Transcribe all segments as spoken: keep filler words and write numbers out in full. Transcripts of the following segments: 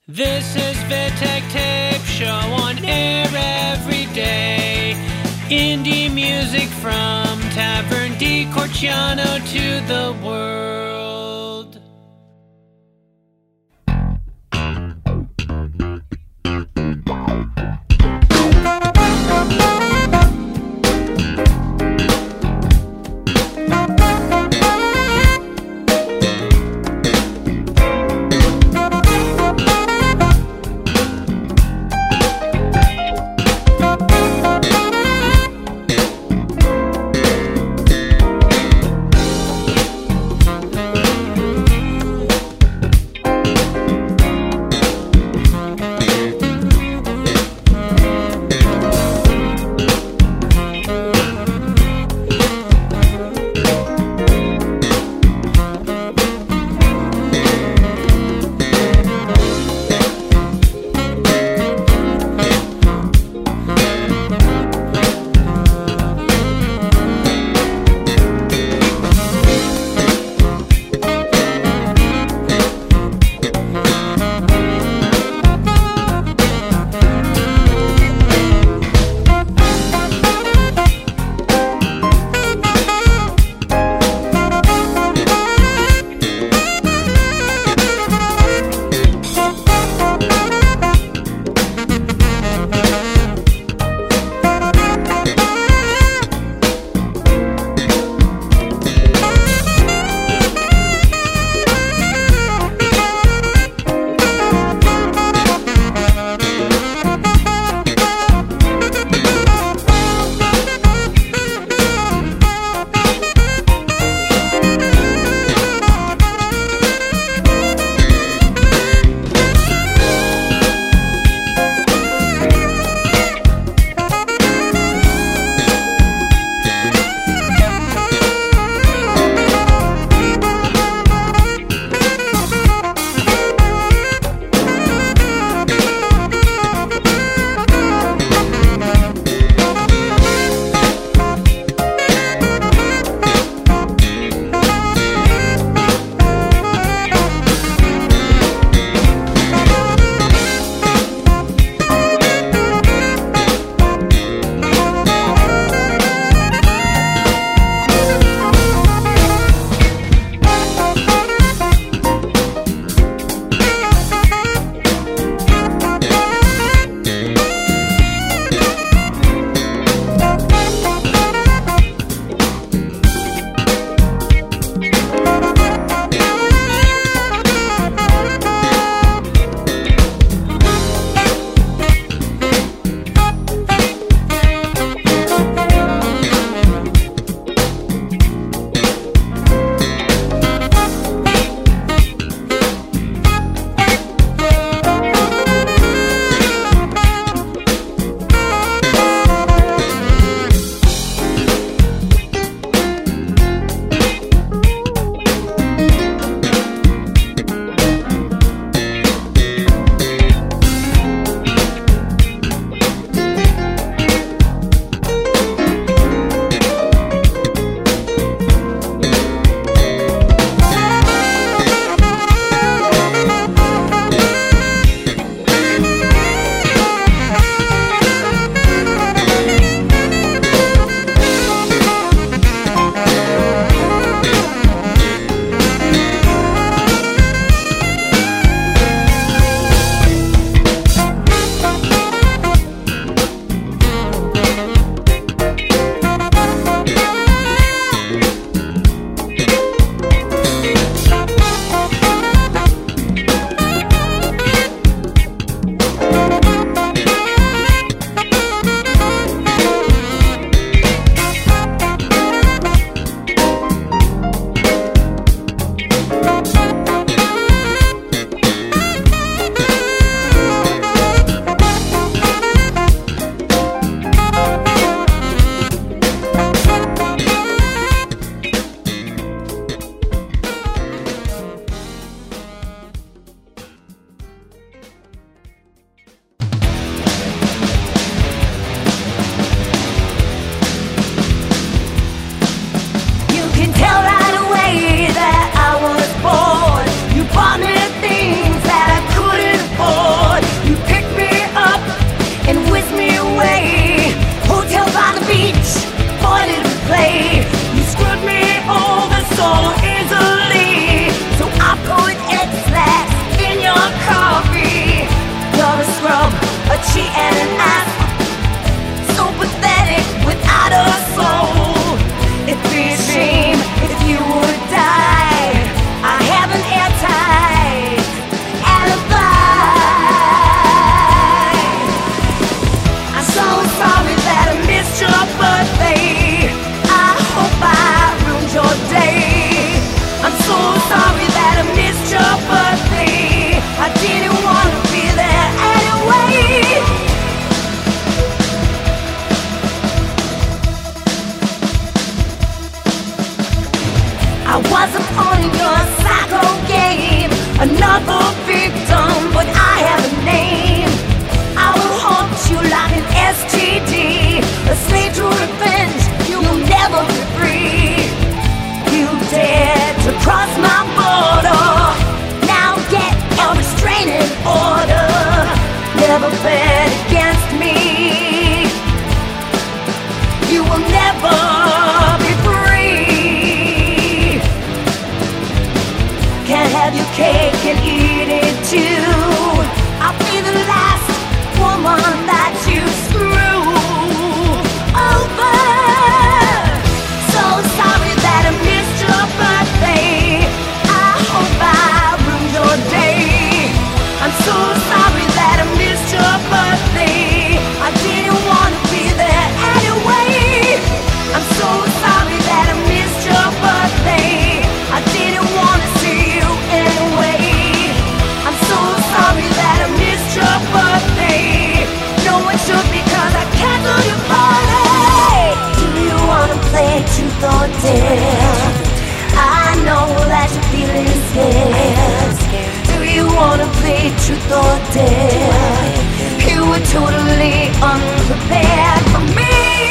This is Vitek Tape Show on air every day. Indie music from Tavern di Corciano to the world. reign and order never bet against me. You will never be free. Can't have your cake and eat it too. I'll be the last woman that you screw over. So sorry that I missed your birthday. I hope I ruined your day. I'm so sorry that I missed your birthday. I didn't want to be there anyway. I'm so sorry that I missed your birthday. I didn't want to see you anyway. I'm so sorry that I missed your birthday. No one should because I canceled your party. Do you wanna play truth or dare? I know that you're feeling scared. Do you wanna play truth or dare? You were totally unprepared for me.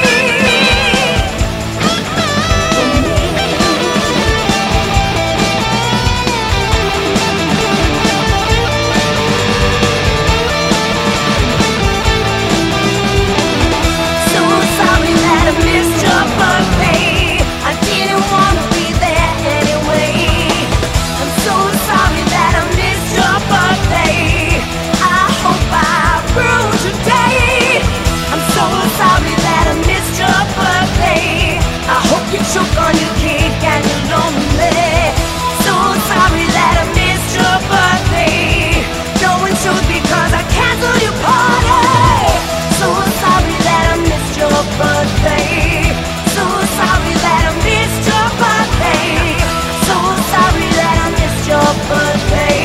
Choke on your cake and you're lonely. So sorry that I missed your birthday. No one showed because I canceled your party. So sorry that I missed your birthday. So sorry that I missed your birthday. So sorry that I missed your birthday.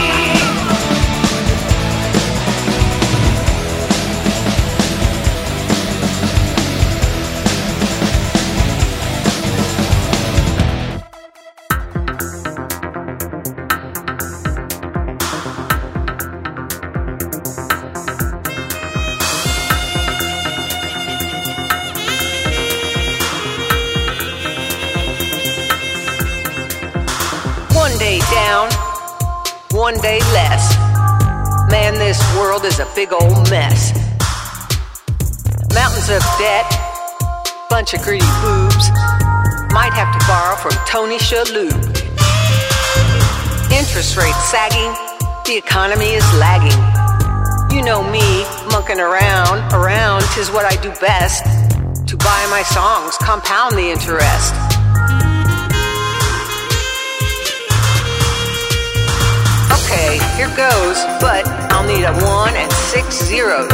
One day less. Man, this world is a big old mess. Mountains of debt, bunch of greedy boobs. Might have to borrow from Tony Shalhoub. Interest rates sagging, the economy is lagging. You know me, monkeying around, around, 'tis what I do best. To buy my songs, compound the interest. Okay, here goes, but I'll need a one and six zeros.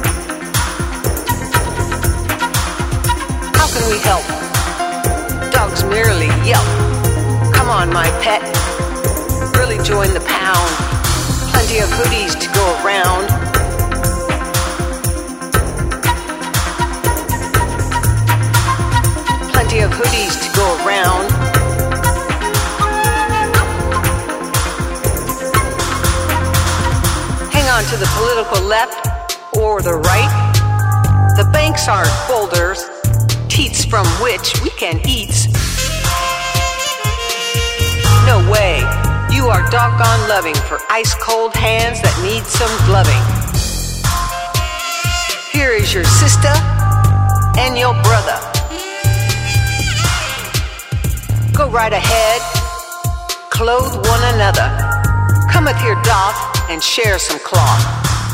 How can we help? Dogs merely yelp. Come on, my pet, really join the pound. Plenty of hoodies to go around. Plenty of hoodies to go around. On to the political left or the right. The banks aren't boulders, teats from which we can eat. No way, you are doggone loving for ice cold hands that need some gloving. Here is your sister and your brother. Go right ahead, clothe one another. Cometh here doth and share some cloth.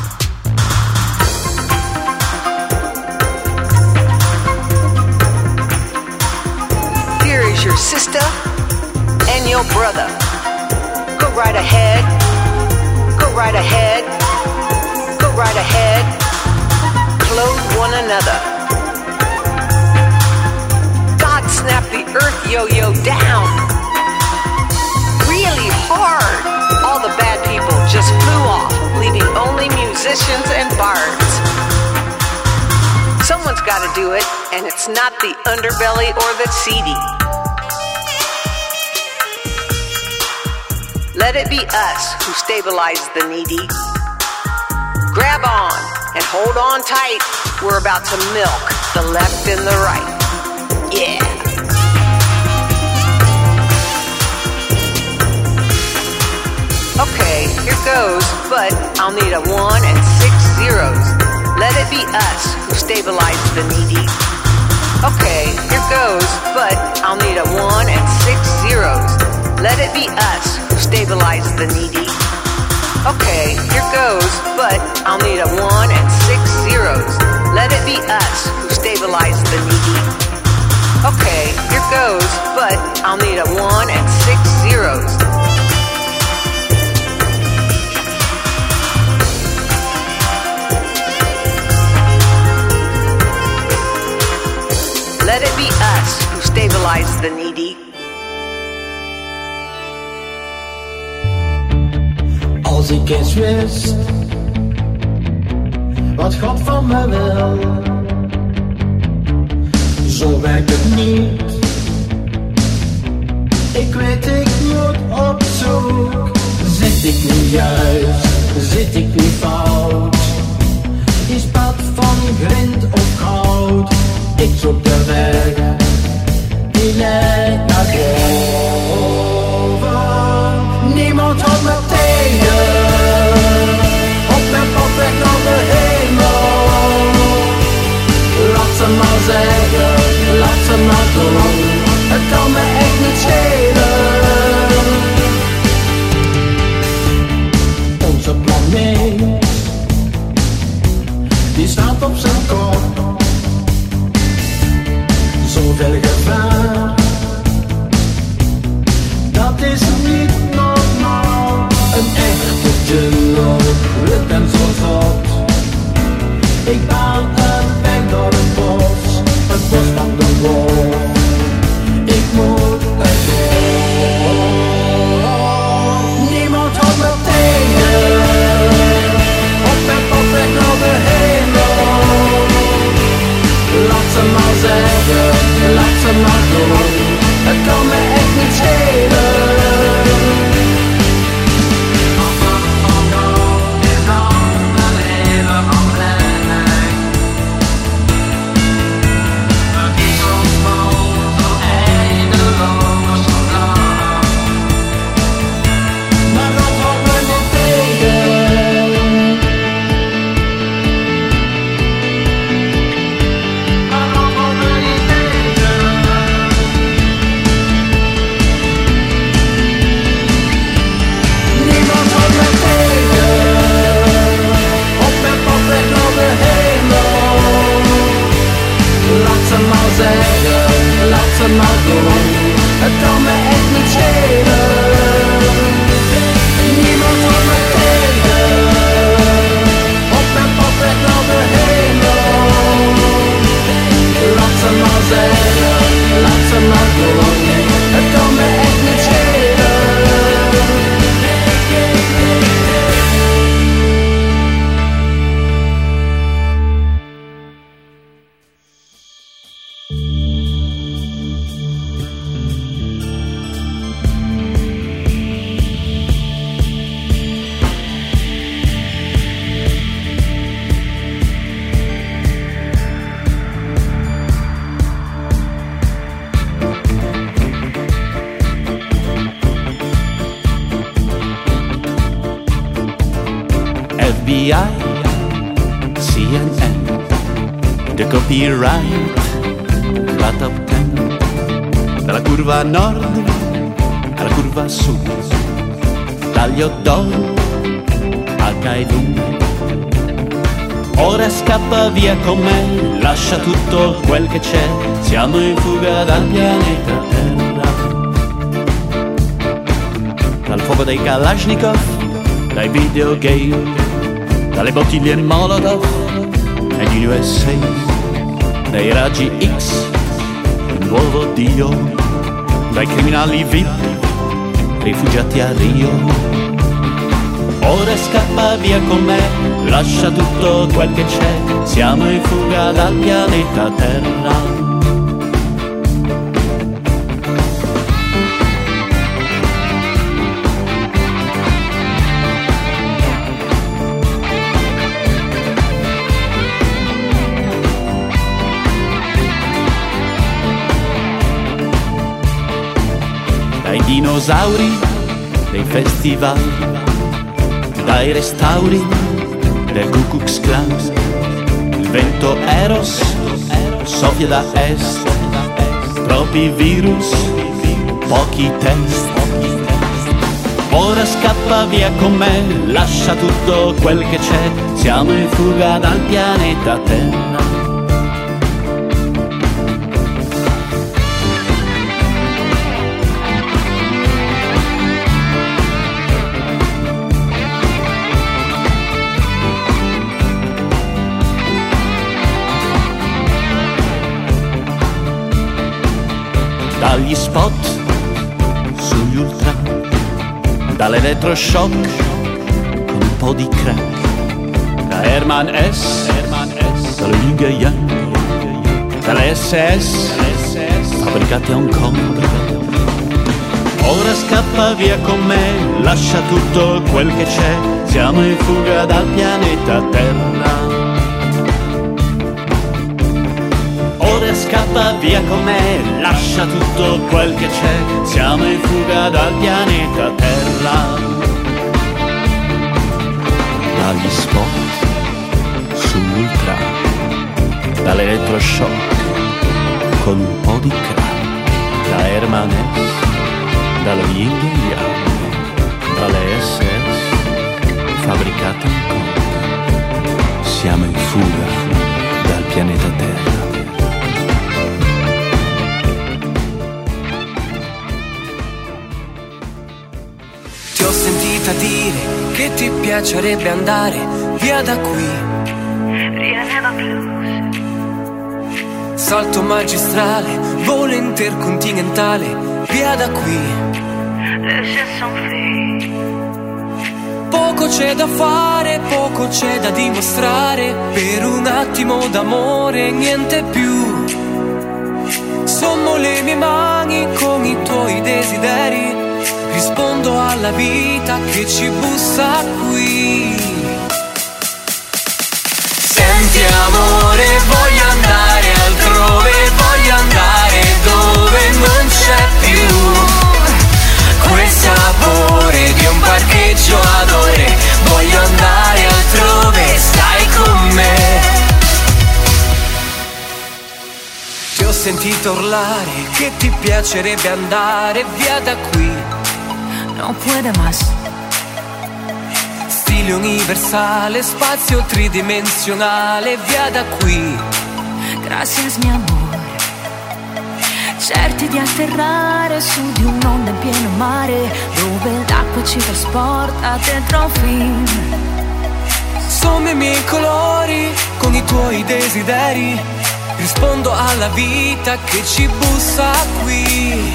Here is your sister and your brother. Go right ahead, go right ahead, go right ahead, clothe one another. God snapped the earth yo-yo down really hard. All the bad people just flew off, leaving only musicians and bards. Someone's got to do it, and it's not the underbelly or the seedy. Let it be us who stabilize the needy. Grab on and hold on tight. We're about to milk the left and the right. Yeah. Okay, here goes, but I'll need a one and six zeros. Let it be us who stabilize the needy. Okay, here goes, but I'll need a one and six zeros. Let it be us who stabilize the needy. Okay, here goes, but I'll need a one and six zeros. Let it be us who stabilize the needy. Okay, here goes, but I'll need a one and six zeros. Let it be us who stabilize the needy. Als ik eens wist wat God van me wil, zo werkt het niet. Ik weet ik moet op zoek. Zit ik nu juist, zit ik nu fout? Is pad van grind of goud? Ik zoek de weg die leidt naar boven. Niemand houdt me tegen, op mijn pad weg naar de hemel. Laat ze maar zeggen, laat ze maar doen, het kan me echt niet schelen. Onze planeet, die staat op zijn kop. Zoveel gevaar, dat is niet normaal. Een echte jungle, wit en zo zot. Ik baan een weg door het bos, het bos van de wolf. Ik moet er door. Niemand houdt me tegen, op mijn pad weg naar de hemel. Laat ze maar zeggen, laat ze maar doen, het kan me echt niet schelen. Is dan een leven van blijheid. Het is ons boot zo eindeloos lang. Maar dat houdt me niet tegen. Maar dat houdt me niet tegen. Niemand houdt me tegen, op mijn pad weg naar de hemel. Laat ze maar zeggen, laat ze maar doen, het kan me echt niet schelen. Niemand houdt me tegen, op mijn pad weg naar de hemel. Laat ze maar zeggen, laat ze maar doen, het kan me echt niet schelen. F B I, C N N, de copyright la top ten. Dalla curva nord alla curva sud, taglio d'oro a Kaidun. Ora scappa via con me, lascia tutto quel che c'è, siamo in fuga dal pianeta Terra. Dal fuoco dei Kalashnikov, dai videogame, dalle bottiglie Molotov e gli U S A, dai raggi X, il nuovo Dio, dai criminali V I P, rifugiati a Rio. Ora scappa via con me, lascia tutto quel che c'è, siamo in fuga dal pianeta Terra. Dai dinosauri, dei festival, dai restauri del Ku Klux Klan, il vento Eros soffia da est, troppi virus, pochi test. Ora scappa via con me, lascia tutto quel che c'è, siamo in fuga dal pianeta Terra. Dagli spot sugli ultra, dall'elettroshock con un po' di crack, da Herman S, dallo Yin Yang, dalle S S fabbricate a Hong Kong. Ora scappa via con me, lascia tutto quel che c'è, siamo in fuga dal pianeta Terra. Ora scappa via con me, lascia tutto quel che c'è, siamo in fuga dal pianeta Terra. Dagli spot sull'ultra, dall'elettroshock con un po' di crack, da Herman S, dallo Yin Yang, dalle S S fabbricate in Kong. Siamo in fuga dal pianeta Terra. Ti ho sentita dire che ti piacerebbe andare via da qui. Rianeva blues. Salto magistrale, volo intercontinentale, via da qui. Le sont faits. Poco c'è da fare, poco c'è da dimostrare, per un attimo d'amore niente più. Sommo le mie mani con i tuoi desideri, rispondo alla vita che ci bussa qui. Senti amore, voglio andare altrove, voglio andare dove non c'è più quel sapore di un parcheggio ad ore. Voglio andare altrove, stai con me. Ti ho sentito urlare che ti piacerebbe andare via da qui. No puede más. Stile universale, spazio tridimensionale, via da qui. Gracias mi amore. Certi di atterrare su di un'onda in pieno mare, dove l'acqua ci trasporta dentro un film. Sono i miei colori con i tuoi desideri, rispondo alla vita che ci bussa qui.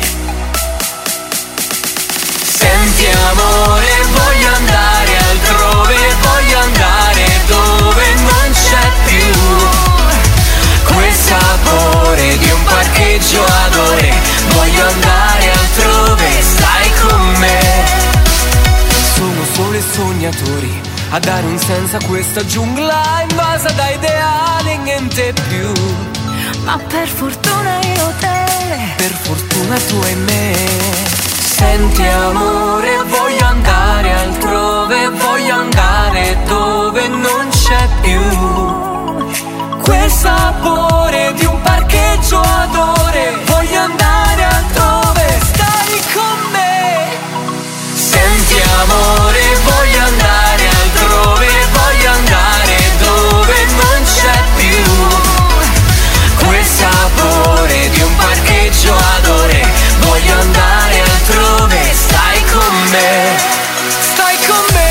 Senti amore, voglio andare altrove, voglio andare dove non c'è più quel sapore di un parcheggio ad ore. Voglio andare altrove, stai con me. Sono solo i sognatori a dare un senso a questa giungla invasa da ideali e niente più. Ma per fortuna io te, per fortuna tu e me. Senti amore, voglio andare altrove, voglio andare dove non c'è più quel sapore di un parcheggio ad ore. Voglio andare altrove, stai con me. Senti amore, voglio andare altrove, voglio andare dove non c'è più quel sapore di un parcheggio ad ore. Voglio andare altrove, stai con me, stai con me.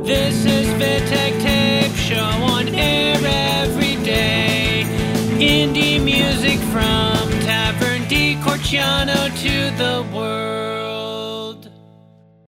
This is Vittek Tape Show on air every day. Indie music from Tavern di Corciano to the world.